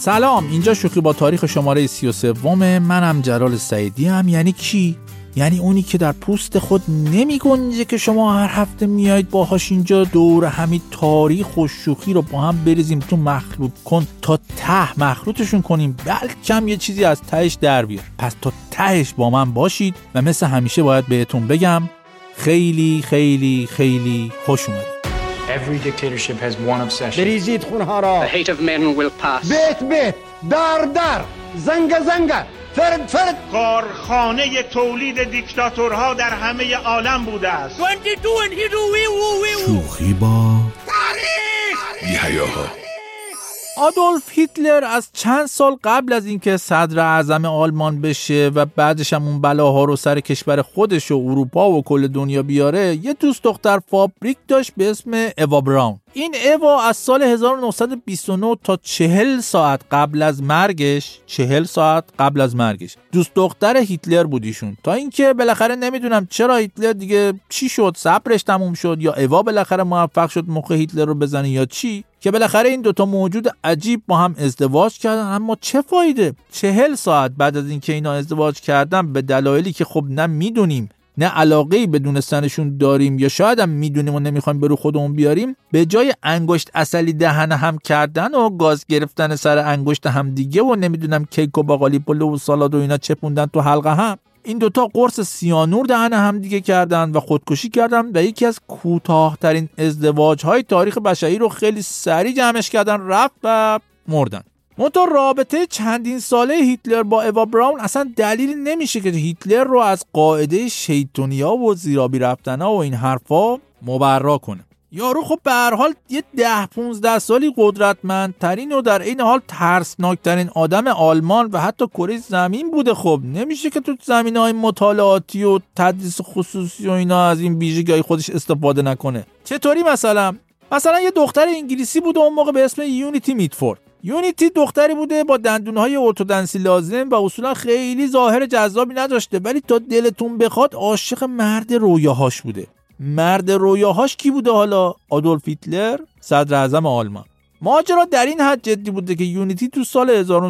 سلام، اینجا شوخی با تاریخ شماره 33. منم جلال سعیدی هم. یعنی کی؟ یعنی اونی که در پوست خود نمی گنجه که شما هر هفته میایید باهاش اینجا دور همین تاریخ و شوخی رو با هم بریزیم تو مخلوط کن تا ته مخلوطشون کنیم، بلکم یه چیزی از تهش در بیاد. پس تا تهش با من باشید و مثل همیشه باید بهتون بگم خیلی خیلی خیلی خوش اومدید. Every dictatorship has one obsession. بریزید خونها را. The hate of men will pass. بیت بیت، در در، زنگ زنگ، فرد فرد. کارخانه تولید دیکتاتورها در همه عالم بوده است. 22 شوخی با تاریخ. یحیاها. آدولف هیتلر از چند سال قبل از اینکه صدر اعظم آلمان بشه و بعدش هم اون بلاها رو سر کشور خودش و اروپا و کل دنیا بیاره، یه دوست دختر فابریک داشت به اسم اوا براون. این اوا از سال 1929 تا 40 ساعت قبل از مرگش دوست دختر هیتلر بودیشون، تا اینکه بالاخره نمیدونم چرا هیتلر دیگه چی شد، صبرش تموم شد یا اوا بالاخره موفق شد مخ هیتلر رو بزنه یا چی، که بالاخره این دوتا موجود عجیب با هم ازدواج کردن. اما چه فایده؟ 40 ساعت بعد از اینکه اینا ازدواج کردن به دلایلی که خب نه میدونیم نه علاقه‌ای به دونستنشون داریم یا شاید هم میدونیم و نمیخوایم به رو خودمون بیاریم، به جای انگشت عسلی دهن هم کردن و گاز گرفتن سر انگشت هم دیگه و نمیدونم کیک و باقالی پلو و سالاد و اینا چپوندن تو حلقه هم، این دوتا قرص سیانور دهن هم دیگه کردن و خودکشی کردن و یکی از کوتاه‌ترین ازدواج‌های تاریخ بشری رو خیلی سریع جمعش کردن، رفت و مردن. منتها رابطه چندین ساله هیتلر با اوا براون اصلا دلیلی نمیشه که هیتلر رو از قاعده شیطونیا و زیرابی رفتنا و این حرفا مبرا کنه. یارو خب به هر حال یه 10-15 سالی قدرتمندترین و در این حال ترسناکترین آدم آلمان و حتی کره زمین بوده. خب نمیشه که تو زمینه‌های مطالعاتی و تدریس خصوصی و اینا از این ویژگی‌های خودش استفاده نکنه. چطوری؟ مثلا یه دختر انگلیسی بوده اون موقع به اسم یونیتی میتفورد. یونیتی دختری بوده با دندونهای ارتودنسی لازم و اصولا خیلی ظاهر جذابی نداشته، ولی تا دلتون بخواد عاشق مرد رویاهاش بوده. مرد رویاهاش کی بوده حالا؟ آدولف هیتلر، صدر اعظم آلمان. ماجرا در این حد جدی بوده که یونیتی تو سال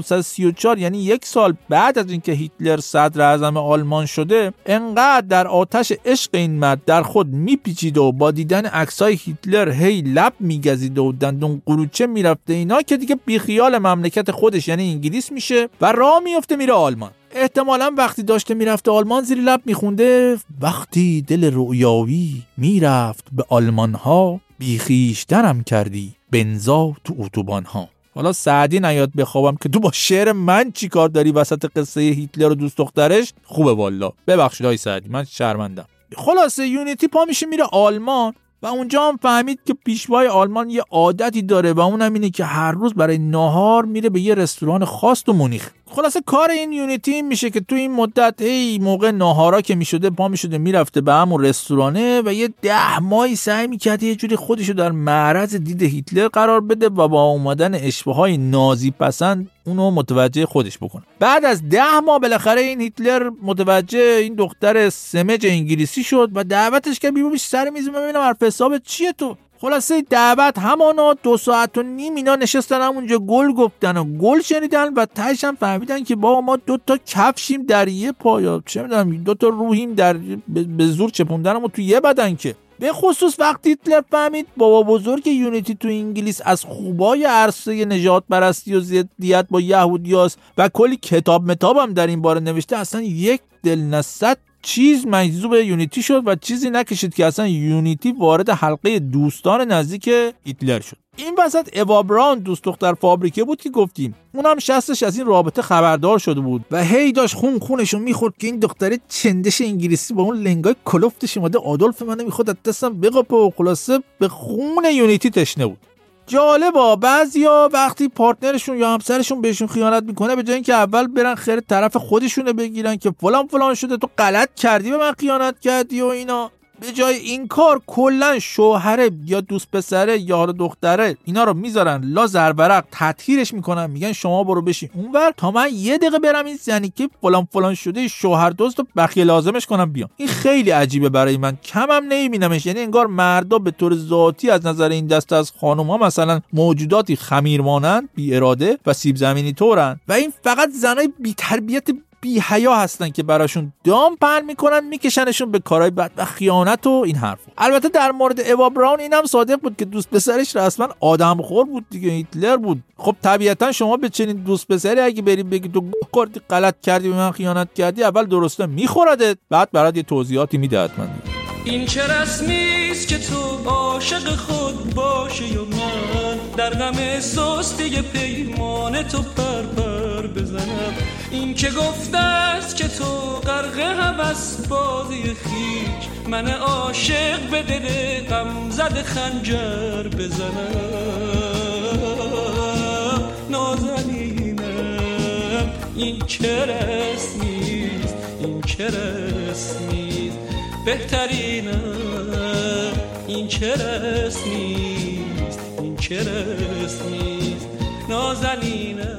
1934 یعنی یک سال بعد از اینکه هیتلر صدر اعظم آلمان شده، انقدر در آتش عشق این مرد در خود میپیچید و با دیدن عکسای هیتلر هی لب میگزید و دندون قروچه میرفته اینا که دیگه بیخیال مملکت خودش یعنی انگلیس میشه و راه میفته میره آلمان. احتمالاً وقتی داشته میرفته آلمان زیر لب میخونده وقتی دل رویاوی میرفت به آلمان ها، بیخیشتنم کردی بنزا تو اتوبان ها. حالا سعدی نیاد بخوابم که تو با شعر من چی کار داری وسط قصه هیتلر و دوست دخترش. خوبه والا، ببخشید های سعدی، من شرمندم. خلاصه یونیتی پا میشه میره آلمان و اونجا هم فهمید که پیشوای آلمان یه عادتی داره و اونم اینه که هر روز برای ناهار میره به یه رستوران خاص تو مونیخ. خلاصه کار این یونیتی میشه که تو این مدت موقع ناهارا که میشده پا میشده میرفته به همون رستورانه و یه 10 ماهی سعی میکرده یه جوری خودشو در معرض دید هیتلر قرار بده و با اومدن اشباههای نازی پسند اونو متوجه خودش بکنه. بعد از 10 ماه بالاخره این هیتلر متوجه این دختر سمج انگلیسی شد و دعوتش کرد بیش سر میز ببینم حرف حسابت چیه تو. خلاصه دعوت همانا 2.5 ساعت اینا نشستن همونجا گل گفتن و گل شنیدن و تهش هم فهمیدن که بابا ما 2 تا کفشیم در یه پا یا چه میدونم 2 تا روحیم در به زور چپوندنمو تو یه بدن. که به خصوص وقتی هیتلر فهمید بابا بزرگ یونیتی تو انگلیس از خوبای عرصه نجات پرستی و ضدیت با یهودیاست و کلی کتاب متابم در این باره نوشته، اصلا یک دل نصد چیز مجذوب یونیتی شد و چیزی نکشید که اصلا یونیتی وارد حلقه دوستان نزدیک هیتلر شد. این وسط اوا براون دوست دختر فابریکه بود که گفتیم، اونم شستش از این رابطه خبردار شده بود و هی داشت خونشو میخورد که این دختره چندش انگلیسی با اون لنگای کلفتش اومده آدولف منو میخواد از دستم بقاپه و خلاصه به خون یونیتی تشنه بود. جالبه بعضیا وقتی پارتنرشون یا همسرشون بهشون خیانت میکنه به جای اینکه اول برن خیر طرف خودشونو بگیرن که فلان شده تو غلط کردی به من خیانت کردی و اینا، به جای این کار کلا شوهره یا دوست پسره یا دختره اینا رو میذارن لا زرورق، تطهیرش میکنن، میگن شما برو بشین اونور تا من یه دقیقه برم این زنی که فلان شده شوهر دوست رو بخیه لازمش کنم بیام. این خیلی عجیبه برای من، کمم نمیبینمش. یعنی انگار مردا به طور ذاتی از نظر این دسته از خانوما مثلا موجوداتی خمیر مانند، بی اراده و سیب زمینی طورن و این فقط زنای بی تربیت بی حیا هستن که براشون دام پهن میکنن، میکشنشون به کارهای بد و خیانت و این حرفا. البته در مورد اوا براون اینم صادق بود که دوست پسرش رسما آدمخور بود دیگه، هیتلر بود. خب طبیعتا شما به چنین دوست پسری اگه بری بگی تو کردی، غلط کردی، به من خیانت کردی، اول درسته میخورده، بعد برات یه توضیحاتی میده حتما. این چه رسمیست که تو عاشق خود باشی و من در غم سستی پیمان تو پر بزنم. این که گفته است که تو غرق هوس بازی خیش، من عاشق به دل غم زده خنجر بزنم. نازنینم این چه رسمیست، این چه رسمیست، بهترینم این چه رسمیست، این چه رسمیست، نازنینم.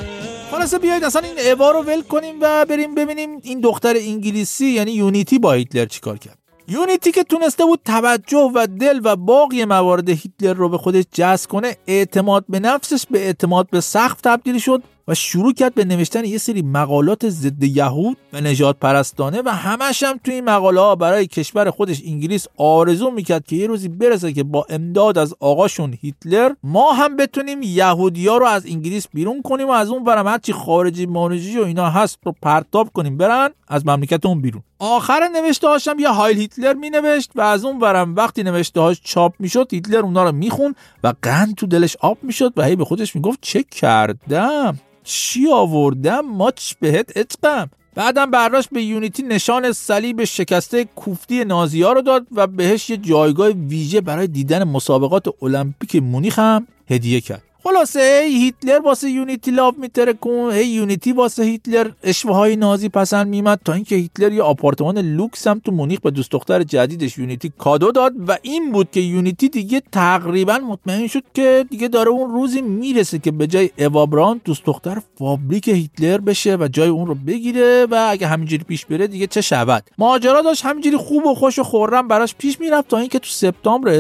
خلاصه بیایید اصلا این اوا رو ول کنیم و بریم ببینیم این دختر انگلیسی یعنی یونیتی با هیتلر چیکار کرد. یونیتی که تونسته بود توجه و دل و باقی موارد هیتلر رو به خودش جذب کنه، اعتماد به نفسش به اعتماد به سقف تبدیل شد و شروع کرد به نوشتن یه سری مقالات ضد یهود و نژاد پرستانه و همش هم توی این مقاله ها برای کشور خودش انگلیس آرزو میکرد که یه روزی برسه که با امداد از آقاشون هیتلر ما هم بتونیم یهودی‌ها رو از انگلیس بیرون کنیم و از اون برم هرچی خارجی مانجی و اینا هست رو پرتاب کنیم برن از مملکتمون بیرون. آخر نوشته هاشم یه هایل هیتلر می نوشت و از اون برم وقتی نوشته هاش چاپ میشد هیتلر اونا رو میخون و قند تو دلش آب میشد و هی به خودش میگفت چه کردم، چی آوردم، ماچ بهت عتقم. بعدم براش به یونیتی نشان صلیب شکسته کوفتی نازی‌ها رو داد و بهش یه جایگاه ویژه برای دیدن مسابقات المپیک مونیخ هم هدیه کرد. خلاصه هیتلر واسه یونیتی لاو میترکون، یونیتی واسه هیتلر اشوه‌های نازی پسند میمد، تا اینکه هیتلر یه آپارتمان لوکس هم تو مونیخ به دوست دختر جدیدش یونیتی کادو داد و این بود که یونیتی دیگه تقریبا مطمئن شد که دیگه داره اون روزی میرسه که به جای اوا براون دوست دختر فابریک هیتلر بشه و جای اون رو بگیره و اگه همینجوری پیش بره دیگه چه شود. ماجرا داشت همینجوری خوب و خوش و خرم براش پیش میرفت تا اینکه تو سپتامبر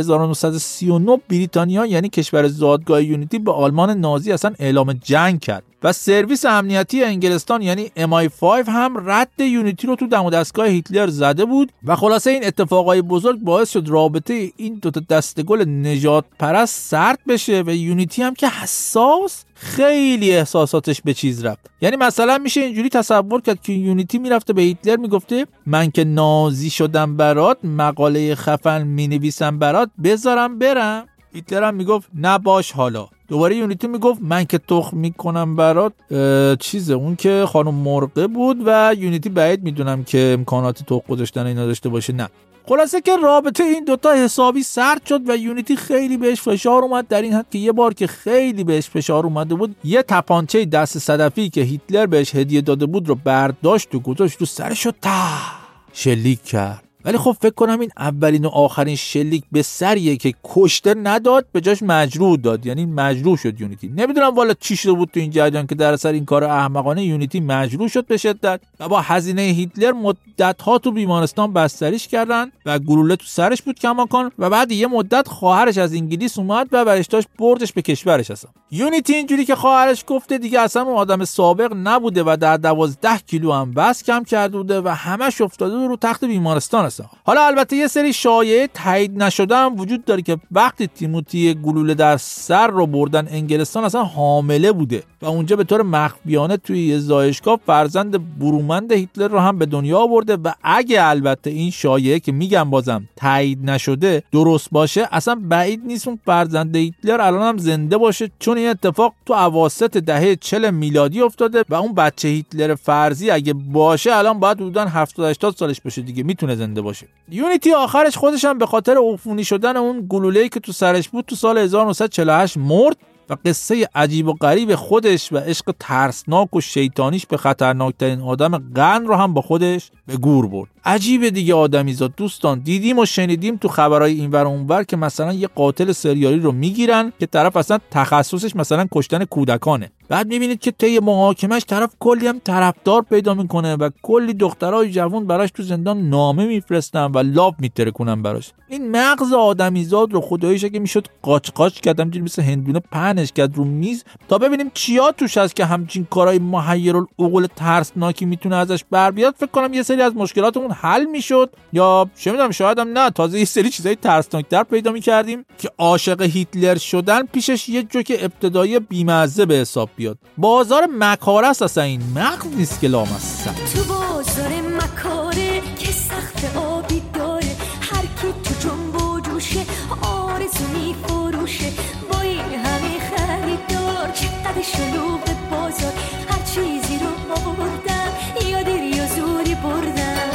1939 بریتانیا یعنی کشور زادگاه یونیتی به آلمان نازی اصلا اعلام جنگ کرد و سرویس امنیتی انگلستان یعنی MI5 هم رد یونیتی رو تو دم و دستگاه هیتلر زده بود و خلاصه این اتفاقای بزرگ باعث شد رابطه این دوتا دستگل نژاد پرست سرد بشه و یونیتی هم که حساس خیلی احساساتش به چیز رفت. یعنی مثلا میشه اینجوری تصور کرد که یونیتی میرفته به هیتلر میگفته من که نازی شدم برات، مقاله خفن مینویسم برات، بذارم برم. هیتلر هم میگفت نباش حالا. دوباره یونیتی میگفت من که تخم میکنم برات چیزه، اون که خانم مرغه بود و یونیتی بعید میدونم که امکانات تخم گذاشتن اینا داشته باشه. نه، خلاصه که رابطه این دوتا حسابی سرد شد و یونیتی خیلی بهش فشار اومد، در این حد که یه بار که خیلی بهش فشار اومده بود یه تپانچه دست صدفی که هیتلر بهش هدیه داده بود رو برداشت و گذاشت رو سرش و شلیک کرد. ولی خب فکر کنم این اولین و آخرین شلیک به سریه که کشته نداد، به جاش مجروح داد، یعنی مجروح شد یونیتی. نمیدونم والا چی شده بود تو این جریان که در اثر این کار احمقانه یونیتی مجروح شد به شدت و با هزینه هیتلر مدت‌ها تو بیمارستان بستریش کردن و گلوله تو سرش بود کماکان و بعد یه مدت خواهرش از انگلیس اومد و برش داشت بردش به کشورش. اصلا یونیتی اینجوری که خواهرش گفته دیگه اصلا اون آدم سابق نبوده و در 12 کیلو هم وزن کم کرده بوده و همش افتاده رو تخت بیمارستان. حالا البته یه سری شایعه تایید نشده هم وجود داره که وقتی تیموتی گلوله در سر رو بردن انگلستان اصلا حامله بوده و اونجا به طور مخفیانه توی یه زایشگاه فرزند برومند هیتلر رو هم به دنیا آورده و اگه البته این شایعه که میگم بازم تایید نشده درست باشه، اصلا بعید نیست اون فرزند هیتلر الان هم زنده باشه، چون این اتفاق تو اواسط دهه 40 میلادی افتاده و اون بچه هیتلر فرضی اگه باشه الان باید حدوداً 70-80 سالش باشه دیگه، میتونه زنده باشه. یونیتی آخرش خودش هم به خاطر عفونی شدن اون گلوله‌ای که تو سرش بود تو سال 1948 مرد و قصه عجیب و غریب خودش و عشق ترسناک و شیطانیش به خطرناکترین آدم قرن رو هم با خودش به گور برد. عجیبه دیگه آدمیزاد دوستان. دیدیم و شنیدیم تو خبرهای اینور و اونور که مثلا یه قاتل سریالی رو میگیرن که طرف اصلا تخصصش مثلا کشتن کودکانه، بعد میبینید که طی محاکمش طرف کلی هم طرفدار پیدا میکنه و کلی دخترای جوان براش تو زندان نامه میفرستن و لاف میترکونن براش. این مغز آدمیزاد رو خداییشه که میشد قاچ قاچ کرد، همینجوری مثل هندونه پهنش کرد رو میز تا ببینیم چیا توش هست که همچین کارهای محیرالعقول ترسناکی میتونه ازش بر بیاد. فکر کنم یه سری از مشکلاتمون حل میشد، یا چه میدونم شاید هم نه، تازه یه سری چیزای ترسناک‌تر پیدا میکردیم که عاشق هیتلر شدن پیشش یه جوک ابتدایی بیمزه به حساب بیاد. بازار مکاره است، اصلا این مغز نیست که لامصب. تو بازار مکاره که سخت آبی داره، هر کی تو جنب و جوشه آرزو میفروشه، با این همه خریدار چقدر شلوغ بازار، هر چیزی رو آوردن یا دیر یا زوری بردن،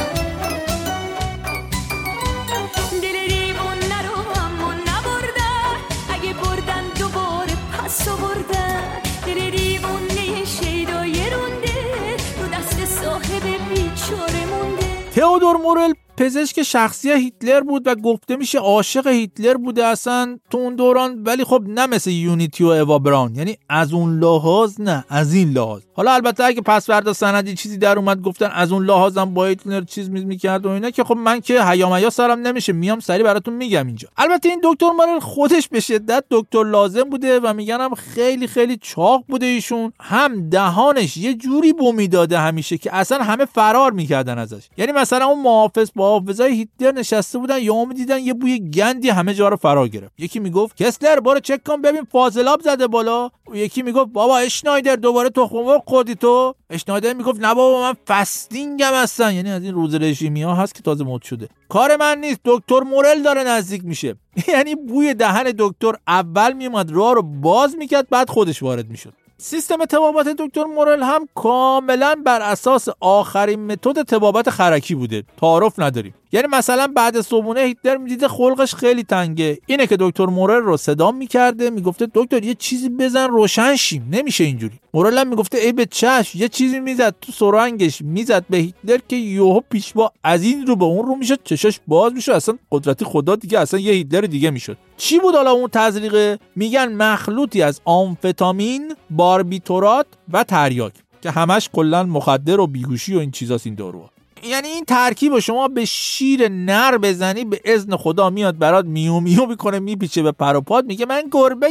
دل دیوونه رو همو نبردن، اگه بردن دوباره پس آوردن، دل دیوونه شیدای رونده رو دست صاحب بیچاره مونده. تئودور مورل پزشک شخصی هیتلر بود و گفته میشه عاشق هیتلر بوده اصلا تو اون دوران، ولی خب نه مثل یونیتی و اوا براون، یعنی از اون لحاظ نه، از این لحاظ. حالا البته اگه پس فردا سندی چیزی در اومد گفتن از اون لحاظم با هیتلر چیز میکرد و اینا، که خب من که حیامیا سرم نمیشه، میام سری براتون میگم اینجا. البته این دکتر مورل خودش به شدت دکتر لازم بوده و میگنم خیلی خیلی چاق بوده ایشون، هم دهانش یه جوری بو میداده همیشه که اصلا همه فرار میکردن ازش. یعنی مثلا اون محافظ با حافظای هیتلر نشسته بودن، یا میدیدن یه بوی گندی همه جا رو فرا گرفت. یکی میگفت کسلر برو چک کن ببین فاضلاب زده بالا، و یکی میگفت بابا اشنایدر دوباره تخم مرغ خوردی تو. اشنایدر میگفت نه بابا من فستینگم هستن، یعنی از این روز رژیمی ها هست که تازه مد شده، کار من نیست، دکتر مورل داره نزدیک میشه. یعنی بوی دهن دکتر اول میومد راه رو باز میکرد بعد خودش وارد میشد. سیستم طبابت دکتر مورل هم کاملا بر اساس آخرین متد طبابت خرکی بوده، تعارف نداریم. یعنی مثلا بعد صبحونه هیتلر میدیده خلقش خیلی تنگه، اینه که دکتر مورل رو صدا میکرده میگفته دکتر یه چیزی بزن روشن شیم، نمیشه اینجوری. مورل هم میگفته ای به چشم، یه چیزی میزد تو سرنگش، میزد به هیتلر که یهو پیشوا از این رو به اون رو میشد، چشاش باز میشد، اصلا قدرتی خدا دیگه، اصلا یه هیتلر دیگه میشد. چی بود حالا اون تزریقه؟ میگن مخلوطی از آمفتامین، باربیتورات و تریاک که همش کلا مخدر و بیهوشی و این چیزاست این داروها. یعنی این ترکیب شما به شیر نر بزنی به اذن خدا میاد برات میو میو میکنه، میپیچه به پر و پات، میگه من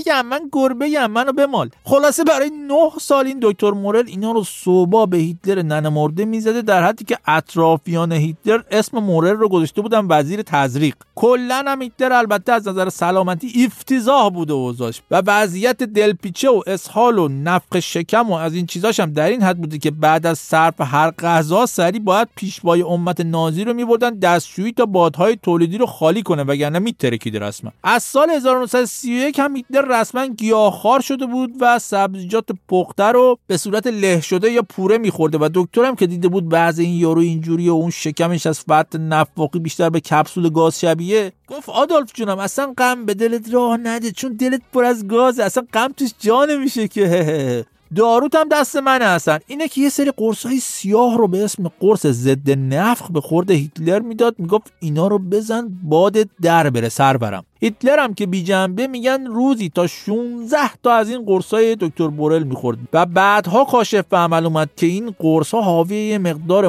گربه‌ام منو بمال. خلاصه برای 9 سال این دکتر مورل اینا رو صبح به هیتلر ننه مرده میزده، در حدی که اطرافیان هیتلر اسم مورل رو گذاشته بودن وزیر تزریق. کلا هم هیتلر البته از نظر سلامتی افتضاح بوده اوضاعش و وضعیت دلپیچه و اسهال و نفخ شکم و از این چیزاش هم در این حد بوده که بعد از صرف هر غذا سری باید پیشوای امت نازی رو میبردن دستشویی تا بادهای تولیدی رو خالی کنه، وگرنه میترکیده رسما. از سال 1931 هم هیتلر رسما گیاهخوار شده بود و سبزیجات پخته رو به صورت له شده یا پوره میخورده و دکترم که دیده بود بعضی این یارو اینجوری و اون شکمش از فتح نفاقی بیشتر به کپسول گاز شبیه، گفت آدولف جونم اصلا غم به دلت راه نده، چون دلت پر از گازه، اصلا غم توش جا نمیشه که. داروت هم دست منه اصلا. اینه که یه سری قرصای سیاه رو به اسم قرص ضد نفخ به خورد هیتلر میداد، میگفت اینا رو بزن بادت در بره سرورم. هیتلر هم که بی جنبه میگن روزی تا 16 تا از این قرصای دکتر مورل میخورد و بعدها کاشف به عمل اومد که این قرصا حاوی یه مقدار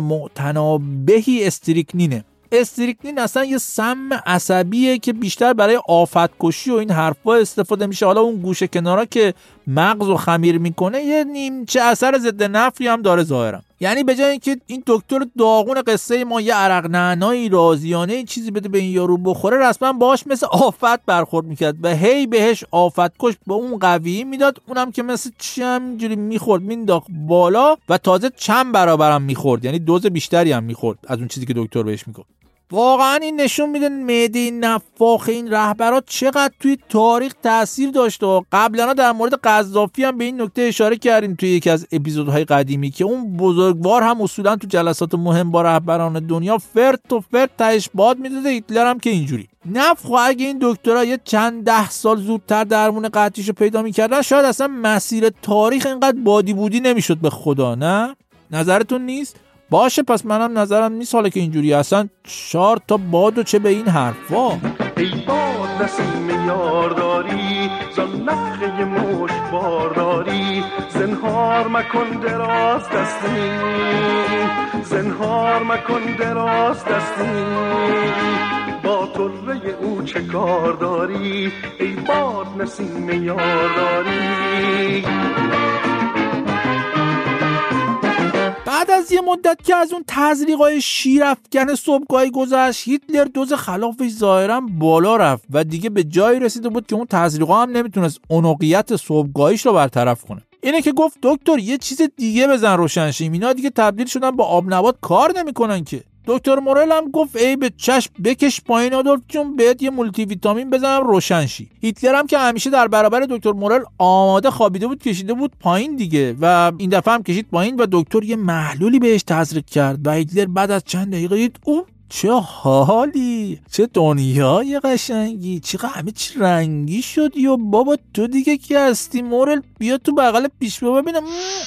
متنابهی استریکنینه. استریکنین اصلا یه سم عصبیه که بیشتر برای آفتکشی و این حرفا استفاده میشه. حالا اون گوشه کنارا که مغزو خمیر میکنه یه نیمچه اثر ضد نفعی هم داره ظاهرا. یعنی به جای اینکه این دکتر داغون قصه ما یه عرق نعنایی رازیانه چیزی بده به این یارو بخوره، رسما باهاش مثل آفت برخورد میکرد و هی بهش آفتکش با اون قوی میداد، اونم که مثل چمجوری میخورد مینداخت بالا و تازه چند برابرم میخورد، یعنی دوز بیشتری هم میخورد از اون چیزی که دکتر بهش میگفت. واقعا این نشون میده معده نفاخ این رهبرات چقدر توی تاریخ تاثیر داشته. و قبلا در مورد قذافی هم به این نکته اشاره کردیم توی یکی از اپیزودهای قدیمی که اون بزرگوار هم اصولا تو جلسات مهم با رهبران دنیا فرد و فرد تهش باد میداده. هیتلر هم که اینجوری. نفخ اگه این دکترها یه چند 10 سال زودتر درمون قطعیشو پیدا میکردن شاید اصلا مسیر تاریخ اینقدر بادی بودی نمیشد. به خدا نه؟ نظرتون نیست؟ باشه پس منم نظرم نیست حالا که اینجوری اصلا 4 تا باد و چه به این حرفا. ای باد نسیم یارداری زن نفخه مشک بارداری زنهار مکن دراز دستی زنهار مکن دراز دستی با طره او چه کار داری ای باد نسیم یارداری. بعد از یه مدت که از اون تزریقای شیرافکن صبحگاهی گذشت هیتلر دوز خلافش ظاهرا بالا رفت و دیگه به جایی رسیده بود که اون تزریقا هم نمیتونست عنقیت صبحگاهیش رو برطرف کنه. اینه که گفت دکتر یه چیز دیگه بزن روشن شیم، اینا دیگه تبدیل شدن با آب نبات کار نمیکنن که. دکتر مورل هم گفت ای به چشم بکش پایین آدولف جون بهت یه مولتی ویتامین بزنم روشن شی. هیتلر هم که همیشه در برابر دکتر مورل آماده خوابیده بود کشیده بود پایین دیگه و این دفعه هم کشید پایین و دکتر یه محلولی بهش تزریق کرد و هیتلر بعد از چند دقیقه دید او چه حالی، چه دنیای قشنگی، چقدر همه چی رنگی شد. یا بابا تو دیگه کی هستی مورل؟ بیا تو بغل پیشوا ببینم.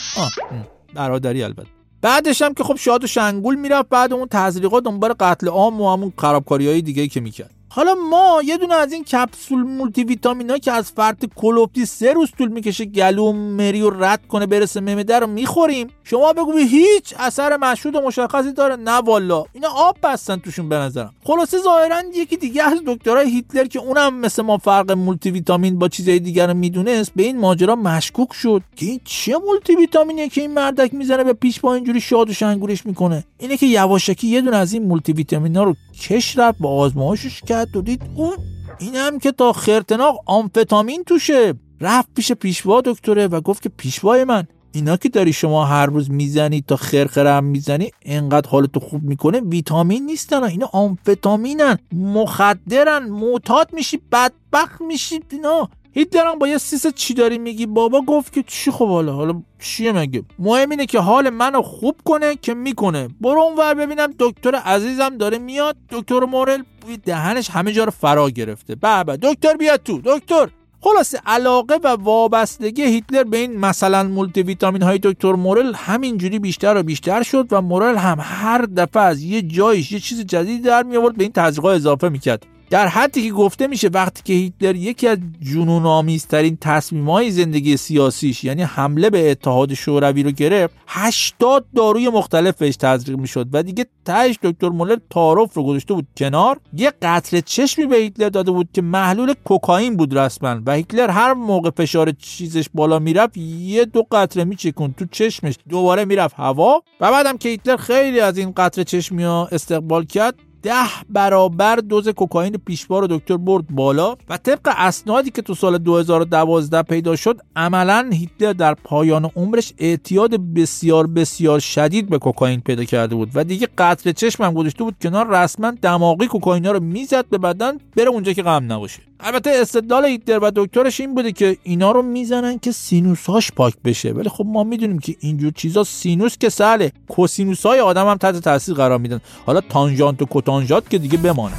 برادری البته. بعدش هم که خب شاد و شنگول میرفت بعد اون تزریقات دنبال قتل عام و همون خرابکاریای دیگه که میکرد. حالا ما یه دونه از این کپسول مولتی ویتامینا که از فرط کلوپتی 3 روز طول میکشه گلو مری رو رد کنه برسه معده رو میخوریم. شما بگو هیچ اثر مشهود و مشخصی داره؟ نه والا اینا آب بستن توشون به نظرم. خلاصه ظاهرا یکی دیگه از دکترای هیتلر که اونم مثل ما فرق مولتی ویتامین با چیزای دیگه رو میدونست به این ماجرا مشکوک شد که این چه مولتی ویتامینیه که این مردک میزنه به پیش پا اینجوری شاد و شنگولش میکنه. اینه که یواشکی یه دونه از این مولتی ویتامینا رو کش رفت با آزمایشش کرد و دید اون اینم که تا خرتناق آمفتامین توشه. رفت پیش پیشوا دکتره و گفت که پیشوای من اینا که داری شما هر روز میزنی تا خرخره هم میزنی انقدر حالتو خوب میکنه ویتامین نیستن، اینا آمفتامینن، مخدرن، معتاد میشی، بدبخت میشی اینا. هیتلر هم با یه سیس چی داری میگی بابا؟ گفت که چی خب حالا چیه مگه؟ مهم اینه که حال منو خوب کنه که میکنه. برو اونور ببینم دکتر عزیزم داره میاد. دکتر مورل بوی دهنش همه جا رو فرا گرفته. بابا دکتر بیاد تو دکتر. خلاصه علاقه و وابستگی هیتلر به این مثلا مولتی ویتامین های دکتر مورل همینجوری بیشتر و بیشتر شد و مورل هم هر دفعه از یه جایش یه چیز جدیدی در می آورد به این تزریقات اضافه میکرد. در حدی که گفته میشه وقتی که هیتلر یکی از جنون‌آمیزترین تصمیم‌های زندگی سیاسیش یعنی حمله به اتحاد شوروی رو گرفت 80 داروی مختلف بهش تزریق میشد و دیگه تهش دکتر مولر تعارف رو گذاشته بود کنار. یه قطره چشمی به هیتلر داده بود که محلول کوکائین بود رسما و هیتلر هر موقع فشار چیزش بالا میرفت یه 2 قطره میچکون تو چشمش دوباره میرفت هوا و بعدم که هیتلر خیلی از این قطره چشمیا استقبال کرد 10 برابر دوز کوکائین پیشوا رو دکتر برد بالا و طبق اسنادی که تو سال 2012 پیدا شد عملاً هیتلر در پایان عمرش اعتیاد بسیار بسیار شدید به کوکائین پیدا کرده بود و دیگه قطره چشم هم گذاشته بود کنار، رسما دماغی کوکائینا رو میزد به بدن بره اونجا که غم نباشه. البته استدلال هیتلر و دکترش این بوده که اینا رو میزنن که سینوساش پاک بشه، ولی خب ما میدونیم که اینجور چیزا سینوس که سهله، کوسینوسای آدم هم تحت تاثیر قرار میدن. حالا تانژانت و کوتانژانت که دیگه بمانه.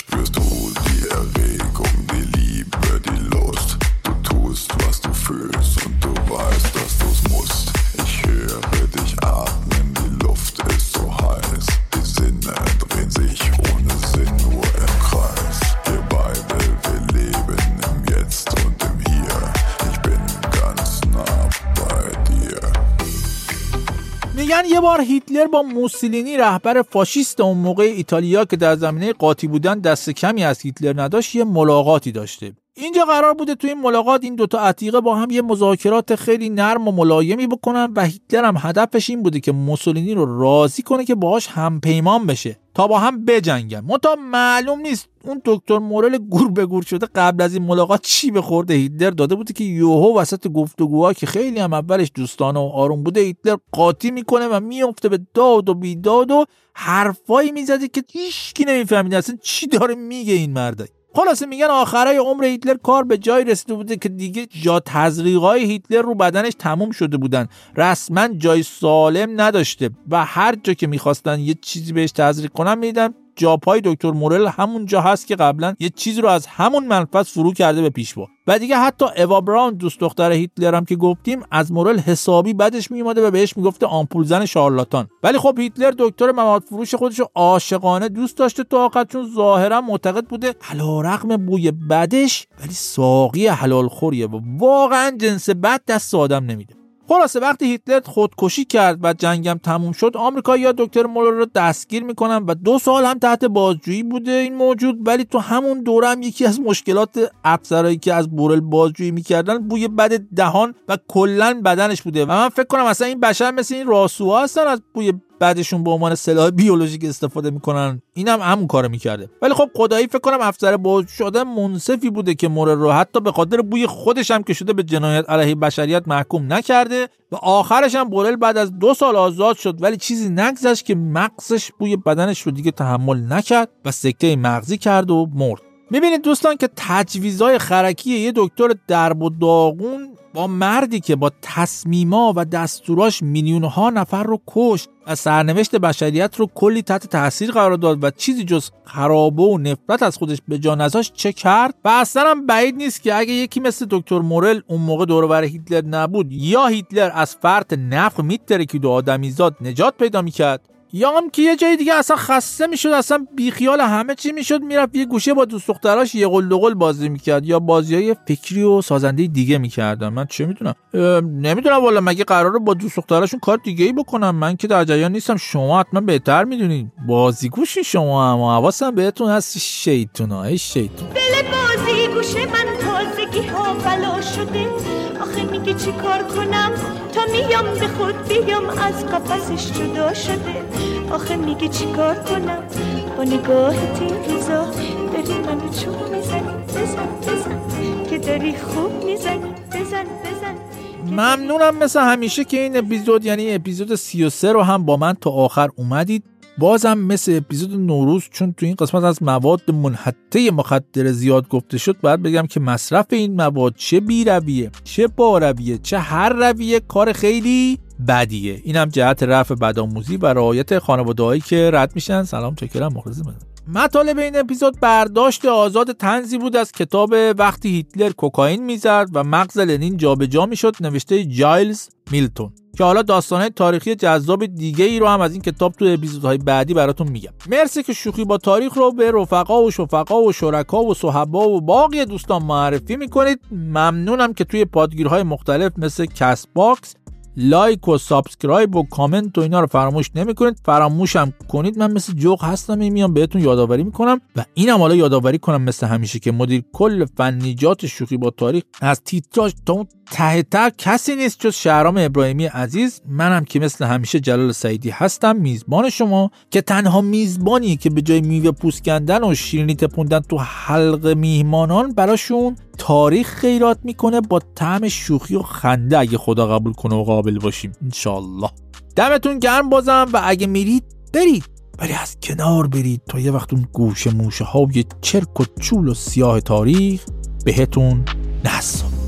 میگن یه بار هیتلر با موسولینی رهبر فاشیست اون موقع ایتالیا که در زمینه قاطی بودن دست کمی از هیتلر نداشت یه ملاقاتی داشته. اینجا قرار بوده تو این ملاقات این دوتا عتیقه با هم یه مذاکرات خیلی نرم و ملایمی بکنن و هیتلر هم هدفش این بوده که موسولینی رو راضی کنه که باهاش همپیمان بشه تا با هم بجنگن. منتها معلوم نیست اون دکتر مورل گور به گور شده قبل از این ملاقات چی به خورده هیتلر داده بوده که یوهو وسط گفتگوها که خیلی هم اولش دوستانه و آروم بوده هیتلر قاطی میکنه و میفته به داد و بیداد و حرفایی میزده که هیچکی نمیفهمید اصلا چی داره میگه این مرد. خلاصه میگن آخرای عمر هیتلر کار به جای رسیده بوده که دیگه جا تزریقای هیتلر رو بدنش تموم شده بودن، رسما جای سالم نداشته و هر جا که میخواستن یه چیزی بهش تزریق کنن میدن جا پای دکتر مورل همون جا هست که قبلا یه چیزی رو از همون منفذ فرو کرده به پیشوا. و دیگه حتی اوا براون دوست دختر هیتلر هم که گفتیم از مورل حسابی بدش میومده و بهش میگفته آمپول زن شارلاتان. ولی خب هیتلر دکتر مواد فروش خودشو عاشقانه دوست داشته تا آخر، چون ظاهرا معتقد بوده علیرغم بوی بدش ولی ساقی حلال خوریه و واقعا جنس بد دست آدم نمیده. خلاصه وقتی هیتلر خودکشی کرد و جنگم تموم شد آمریکایی‌ها دکتر مورل رو دستگیر میکنن و 2 سال هم تحت بازجویی بوده این موجود. ولی تو همون دوره هم یکی از مشکلات افسرایی که از مورل بازجویی میکردن بوی بد دهان و کلا بدنش بوده و من فکر کنم اصلا این بشر مثل این راسوها هستن از بوی بعدشون به عنوان سلاح بیولوژیک استفاده میکنن، اینم همون کارو میکرده. ولی خب خدایی فکر کنم افسر بازجویی شده منصفی بوده که مورل رو حتی به خاطر بوی خودش هم که شده به جنایت علیه بشریت محکوم نکرده و آخرش هم مورل بعد از 2 سال آزاد شد. ولی چیزی نگذشت که مغزش بوی بدنش رو دیگه تحمل نکرد و سکته مغزی کرد و مرد. میبینید دوستان که تجویزهای خرکی یه دکتر درب و داغون با مردی که با تصمیما و دستوراش میلیون‌ها نفر رو کشت و سرنوشت بشریت رو کلی تحت تاثیر قرار داد و چیزی جز خرابه و نفرت از خودش به جا نذاشت چه کرد. و اصلا هم بعید نیست که اگه یکی مثل دکتر مورل اون موقع دور و بر هیتلر نبود، یا هیتلر از فرط نفخ میترکید و آدمیزاد نجات پیدا میکرد، یا هم که یه جای دیگه اصلا خسته میشد، اصلا بیخیال همه چی میشد، میرفت یه گوشه با دوست دختراش یه قل دوقل بازی میکرد یا بازیای فکری و سازنده دیگه میکردن. من چه میدونم، نمیدونم والا مگه قراره با دوست دختراشون کار دیگه ای بکنم؟ من که در جریان نیستم، شما حتما بهتر میدونید، بازیگوشی شما، اما حواسم بهتون هست. شیطونا ای شیطون، دل بازیگوش من تازگی ها بلا شده، آخه میگه چی کار کنم تا میام به خود بیام از قفسش جدا شده، آخه میگه چی کار کنم با نگاهت این روزا داری منو چون میزنی، بزن که داری خوب میزنی، بزن. ممنونم مثل همیشه که این اپیزود یعنی اپیزود 33 رو هم با من تا آخر اومدید. بازم مثل اپیزود نوروز چون تو این قسمت از مواد منحطه مخدر زیاد گفته شد، باید بگم که مصرف این مواد چه بی رویه، چه با رویه، چه هر رویه کار خیلی بدیه. اینم جهت رفع بدآموزی و رعایت خانواده‌هایی که رد میشن. سلام، چکرم، مخلصم. مطالب این اپیزود برداشت آزاد طنزی بود از کتاب وقتی هیتلر کوکائین میزد و مغز لنین جابجا میشد نوشته جایلز میلتون، که حالا داستانهای تاریخی جذاب دیگه ای رو هم از این کتاب تو اپیزودهای بعدی براتون میگم. مرسی که شوخی با تاریخ رو به رفقا و شفقا و شرکا و صحبا و باقی دوستان معرفی میکنید. ممنونم که توی پادگیرهای مختلف مثل کست باکس لایک و سابسکرایب و کامنت و اینا رو فراموش نمیکنید. فراموشم کنید من مثل جوق هستم، میام بهتون یادآوری میکنم و اینم حالا یادآوری کنم مثل همیشه که مدیر کل فنیجات شوخی با تاریخ از تیتراژ تا اون ته کسی نیست جز شهرام ابراهیمی عزیز. منم که مثل همیشه جلال سعیدی هستم، میزبان شما، که تنها میزبانی که به جای میوه پوست کندن و شیرینی تپوندن تو حلق میهمانان براشون تاریخ خیرات میکنه با طعم شوخی و خنده، اگه خدا قبول کنه و قابل باشیم انشالله. دمتون گرم بازم و اگه میرید برید، ولی از کنار برید تا یه وقت اون گوشه موشه ها و یه چرک و چول و سیاه تاریخ بهتون نسا.